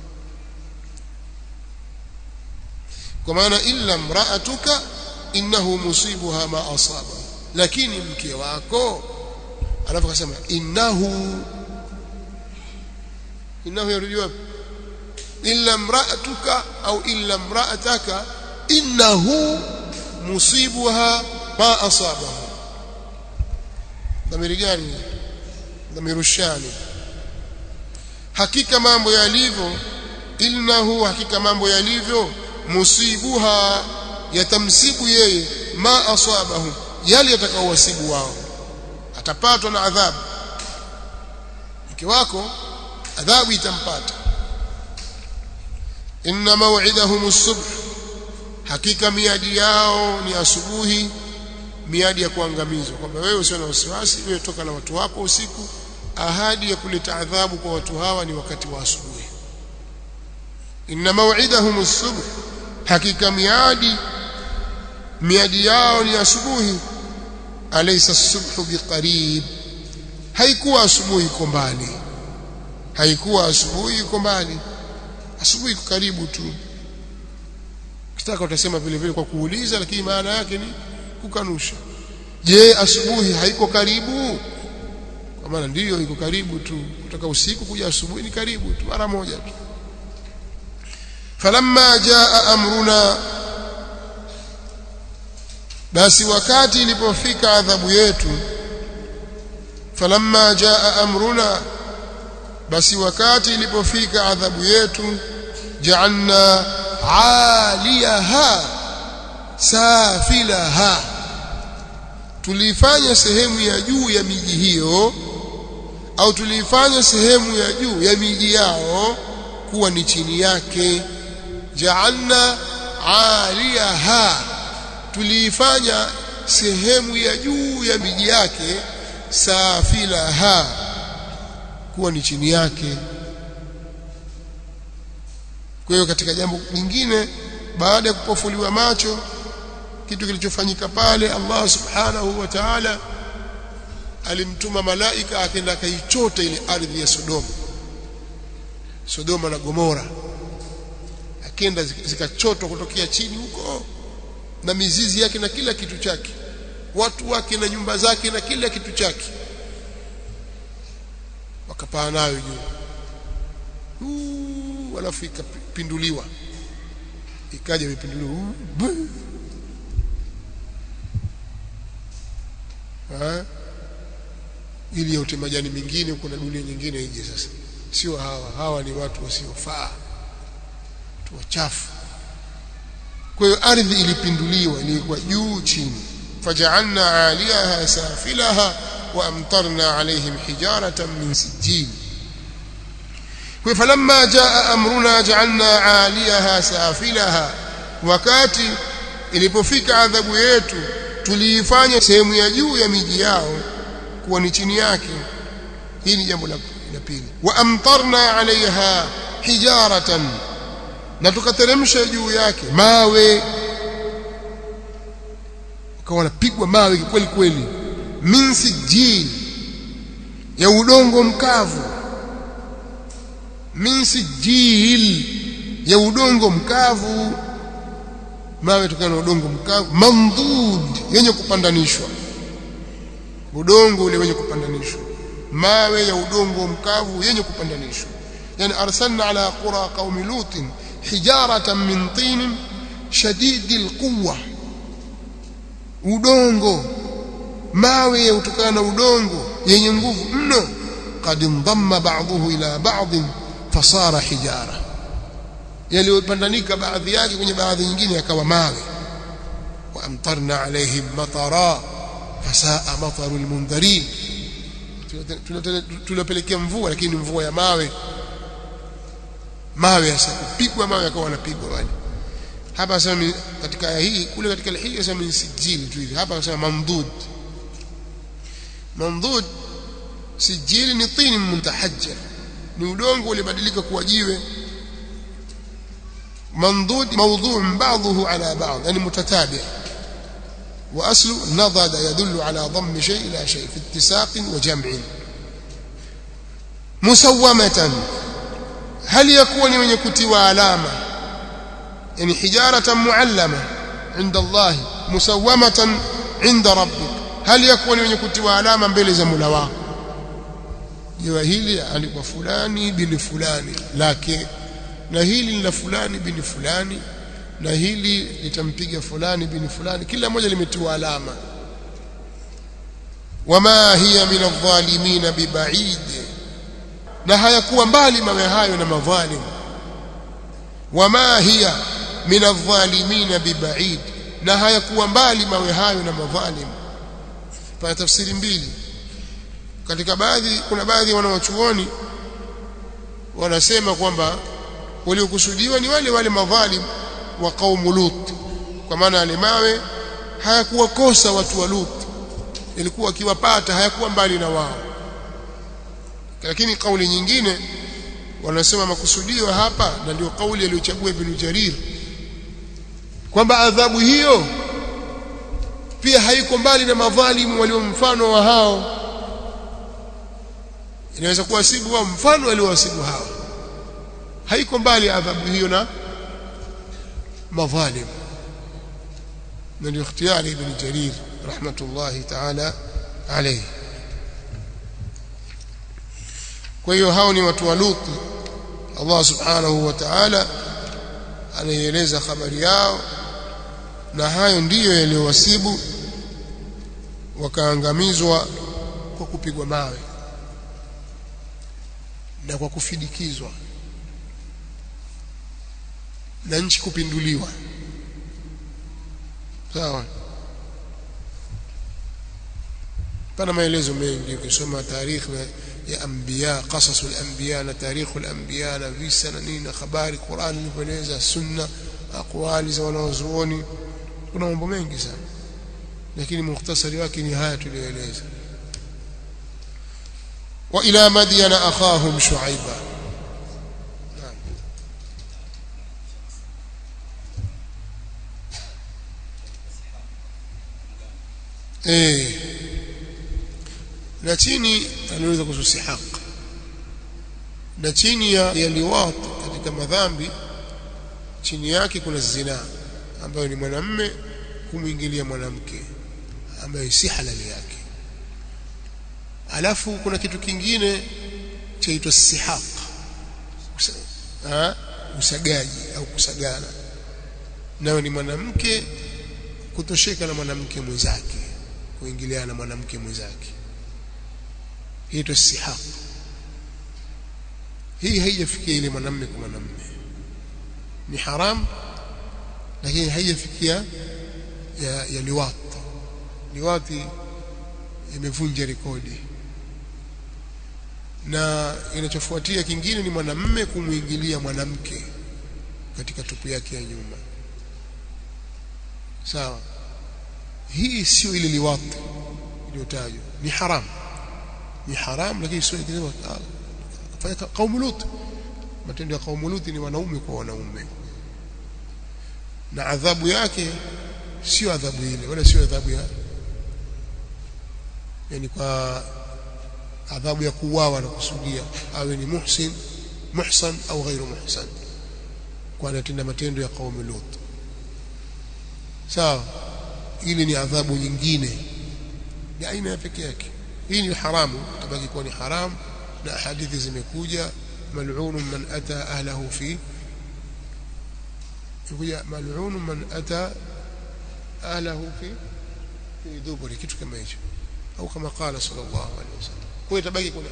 kwa maana illa mra'atuka innahu musibuha ma asaba, lakini mke wako. Alafu akasema innahu, innahu yarujua illa mra'atuka au illa mra'ataka innahu musibuha ma asabahu. Dhamiri gani? Dhamiru shani. Hakika mambo yalivyo, innahu, hakika mambo yalivyo, musibuha, yatamsibu yeye, ma asabahu, yale yatakayowasibu wao, atapatwa na adhabu. Mke wako adhabu itampata. Inna maw'idahum as-subh, hakika miadi yao ni asubuhi, miadi ya kuangamizwa, kwamba wewe usio na wasiwasi, wewe toka na watu wako usiku, ahadi ya kuleta adhabu kwa watu hawa ni wakati wa asubuhi. Inna maw'idahum as-subh, hakika miadi miadi yao ni asubuhi. Alaysa as-subhu biqarib, haikuwa asubuhi iko mbali, haikuwa asubuhi iko mbali, asubuhi iko karibu tu. Kitaka utasema vile vile kwa kuuliza, lakini maana yake ni kukanusha. Je, asubuhi haiko karibu? Kwa maana ndiyo iko karibu tu, kutoka usiku kuja asubuhi ni karibu tu, mara moja tu. Falamma jaa amruna, basi wakati ilipofika adhabu yetu. Falamma jaa amruna, basi wakati ilipofika adhabu yetu. Ja'alna 'aliyaha safilaha, tulifanya sehemu ya juu ya miji hiyo, au tulifanya sehemu ya juu ya miji yao kuwa ni chini yake. Ja'alna 'aliyaha, tulifanya sehemu ya juu ya miji yake, safilaha, kuwa ni chini yake. Kwa hiyo katika jambo lingine, baada ya kupofuliwa macho, kitu kilichofanyika pale, Allah subhanahu wa ta'ala alimtuma malaika akaenda akaichota ile ardhi ya Sodoma, Sodoma na Gomora, akaenda zikachotwa kutokea chini huko, na mizizi yake na kila kitu chake, watu wake na nyumba zake na kila kitu chake, wakapaa nayo juu, alafu ikapinduliwa, ikaja imepinduliwa, ah, ili yote majani mengine huko na dunia nyingine ije. Sasa sio hawa, hawa ni watu wasiofaa, watu wachafu. Kwa hiyo ardhi ilipinduliwa, ilikuwa juu chini. Faja'alna 'aliyaha safilaha wa amtarna 'alayhim hijaratan min sijil. Kwa falamma jaa amruna ja'alna 'aliyaha safilaha, wakati ilipofika adhabu yetu, tuliifanya sehemu ya juu ya miji yao kuwa ni chini yake. Hili ni jambo la pili. Wa amtarna 'alayha hijaratan, na tukateremsha juu yake mawe, ukawa napigwa mawe kweli kweli, min sijil, ya udongo mkavu, min sijil, ya udongo mkavu, mawe tukana udongo mkavu, mandud, yenye kupandanishwa, udongo ule wenye kupandanishwa, mawe ya udongo mkavu yenye kupandanishwa. Yani arsalna ala qura qaumi lutin hijaratan min tin shadidil quwwa, udongo, mawe utokana na udongo yenye nguvu mno. Qad indamma ba'dahu ila ba'd fasara hijara, yaliyopandanika baadhi yake kwenye baadhi nyingine yakawa mawe. Wa amtarna alaihim matara fasaa matarul mundharin, tunapelekea mvua lakini mvua ya mawe, mawe sasa kupigwa, mawe yakawa yanapigwa wale. Hapa sasa katika aya hii, kule katika hii sasa min sijil tu hivi, hapa sasa mandud. Mandud, sijil ni tin muntahajjir, ni udongo ulibadilika kuwa jiwe. منضود موضوع بعضه على بعض يعني متتابع وأصل نضد يدل على ضم شيء إلى شيء في اتساق وجمع مسومة هل يكون من يكتوى علامة يعني حجارة معلمة عند الله مسومة عند ربك هل يكون من يكتوى علامة mbele za Mola wako jiwa hili alikuwa fulani bin fulani lake na hili la fulani bin fulani na hili litampiga fulani bin fulani kila moja limetiwa alama wama hiya min adh-dhalimin biba'id na hayakuwa mbali mawe hayo na madhalim wama hiya min adh-dhalimin biba'id na hayakuwa mbali mawe hayo na madhalim kwa tafsiri mbili katika baadhi kuna baadhi wanawachuoni wanasema kwamba waliokusudiwa ni wale wale madhalim wa kaumu Lut kwa maana wale mawe hayakuwa kosa watu wa Lut ilikuwa kiwapata hayakuwa mbali na wao lakini kauli nyingine wanasema makusudiwa hapa na ndio kauli aliyochagua Ibn Jarir kwamba adhabu hiyo pia haiko mbali na madhalimu walio mfano wa hao inaweza kuwasibu wao mfano waliowasibu hao haiko mbali adhabu hiyo na madhalim na ndio ikhtiyari Ibn Jarir rahmatullahi ta'ala alayhi kwa hiyo hao ni watu wa Lut Allah subhanahu wa ta'ala anaeleza habari yao na hayo ndiyo yaliyowasibu wakaangamizwa kwa kupigwa mawe na kwa kufidikizwa na nchi kupinduliwa sawa pana maelezo mengi ukisoma tarikhi ya anbiya qasasul anbiya na tarikhul anbiya na visa na nini na habari Qur'an ilivyoeleza sunna aqwali za wanazuoni kuna mambo mengi sana lakini mukhtasari wake ni haya tuliyoeleza wa ila madyana akhahum shuaiba eh na chini anaweza kususihaq na chini ya, ya liwat katika madhambi chini yake kuna zina ambayo ni mwanamume kumuingilia mwanamke ambayo si halali yake alafu kuna kitu kingine chaitwa sihaq ah usagaji au kusagana nao ni mwanamke kutosheka na mwanamke mwenzake kuingiliana na mwanamke mwenzake hii ndio sihaq hii haijafikia ile mwanamume kwa mwanamume ni haram lakini haijafikia ya, ya liwat liwati imevunja rekodi na inachofuatia kingine ni mwanamume kumuingilia mwanamke katika tupu yake ya nyuma sawa hii sio ile liwat iliyotajwa ni haram ni haram lakini sio ile fanya kaumu Lut matendo ya kaumu Lut ni wanaume kwa wanaume na adhabu yake sio adhabu ile wala sio adhabu ya yani kwa adhabu ya kuuawa na kusudia awe ni muhsin muhsan au ghairu muhsan kwa anatenda matendo ya kaumu Lut sawa ile ni adhabu nyingine ni aina ya pekee yake hii ni haramu tabaki kuwa ni haramu na hadithi zimekuja mal'un man ata ahlihi fi kuja mal'un man ata ahlihi fi fi duburi kitu kama hicho au kama qala sallallahu alayhi wasallam kwa tabaki kuna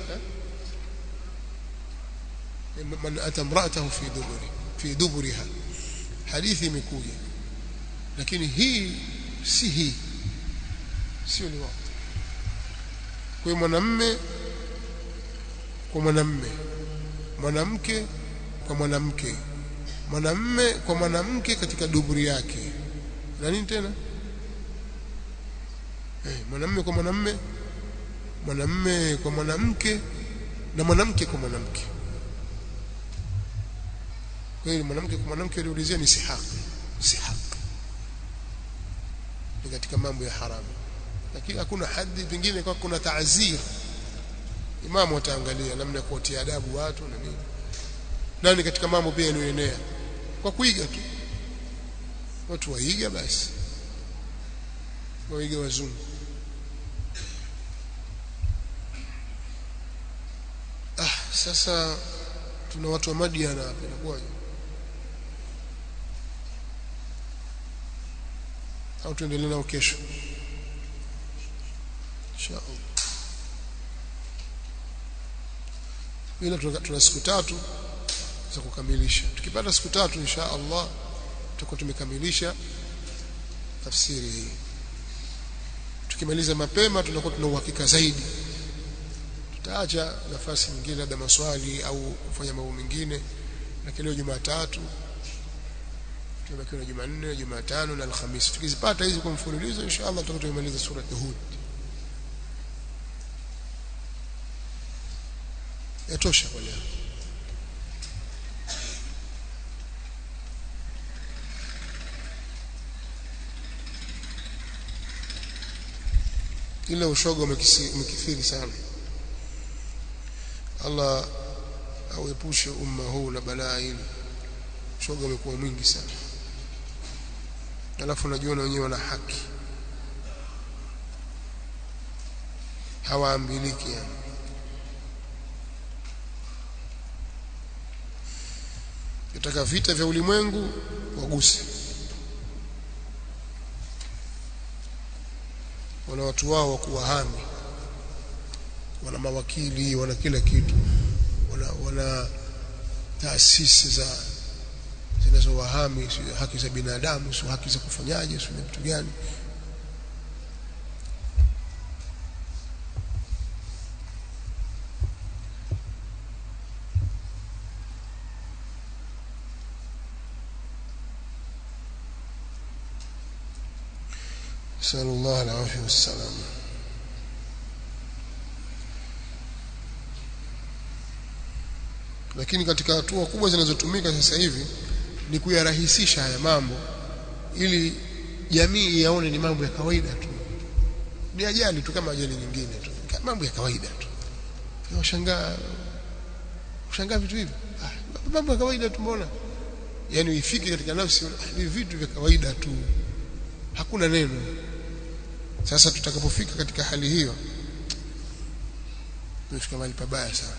man ata imra'atahu fi duburi fi duburiha hadithi imekuja lakini hii si hii sio ni wakati kwa mwanamume kwa mwanamume mwanamke kwa mwanamke mwanamume kwa mwanamke katika duburi yake na nini tena eh mwanamume kwa mwanamume mwanamume kwa mwanamke na mwanamke kwa mwanamke Wewe mwanamke kwa mwanamke aliulizia ni si haki, si haki. Ni katika mambo ya haramu. Lakini hakuna hadhi, pengine kwa kuna taazir. Imamu ataangalia namna ya kuwatia adabu watu na nini. Nani katika mambo pia yanayoenea kwa kuiga tu. Watu waiga basi. Waiga wazungu. Ah, sasa tuna watu wa Madiana hapa inakuwaje? Au tuendelee nao kesho? Inshallah. Bila tuna siku tatu za kukamilisha. Tukipata siku tatu insha Allah tutakuwa tumekamilisha tafsiri hii. Tukimaliza mapema tunakuwa tuna uhakika zaidi. Tutaacha nafasi nyingine labda maswali au kufanya mambo mengine. Lakini leo Jumatatu tunabakia na Jumanne, Jumatano na Alhamisi. Tukizipata hizi kwa mfululizo insha Allah tutakuwa tumemaliza sura Hud. Yatosha kwa leo. Ile ushoga umekithiri sana. Allah auepushe umma huu na balaa hili. Ushoga umekuwa mwingi sana. Alafu najiona wenyewe wana haki. Hawaambiliki yani. Kitaka vita vya ulimwengu waguse. Wana watu wao wa kuwahami. Wana mawakili, wana kila kitu. Wana wana taasisi za zinazowahami haki za binadamu, sio haki za kufanyaje, sio vitu gani. Sallallahu alaihi wasallam. Lakini katika hatua kubwa zinazotumika sasa hivi ni kuyarahisisha haya mambo ili jamii yaone ni mambo ya kawaida tu. Ni ajali tu kama ajali nyingine tu. Mambo ya kawaida tu. Unashangaa ushangaa vitu hivi. Ah, mambo ya kawaida tu mbona? Yaani ifike katika nafsi ni vitu vya kawaida tu. Hakuna neno. Sasa tutakapofika katika hali hiyo tunafika mahali pabaya sana.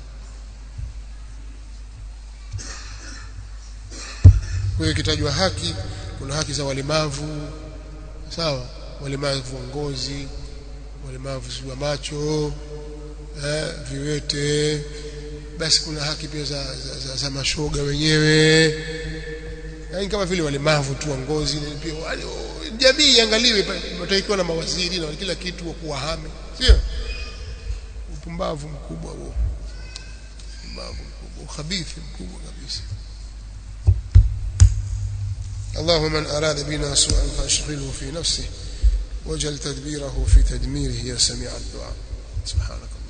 Kwa hiyo kitajwa haki, kuna haki za walemavu, sawa, walemavu wa ngozi, walemavu wa macho, eh, viwete, basi kuna haki pia za, za, za, za mashoga wenyewe. Yaani kama vile walemavu tu wa ngozi pia wale jamii iangaliwe, watakiwa na mawaziri na kila kitu wa kuwahami, sio? Upumbavu mkubwa huo. Upumbavu mkubwa, ukhabithi mkubwa kabisa. اللهم من أراد بنا سوءا فاشغله في نفسه واجعل تدبيره في تدميره يا سميع الدعاء. سبحانك.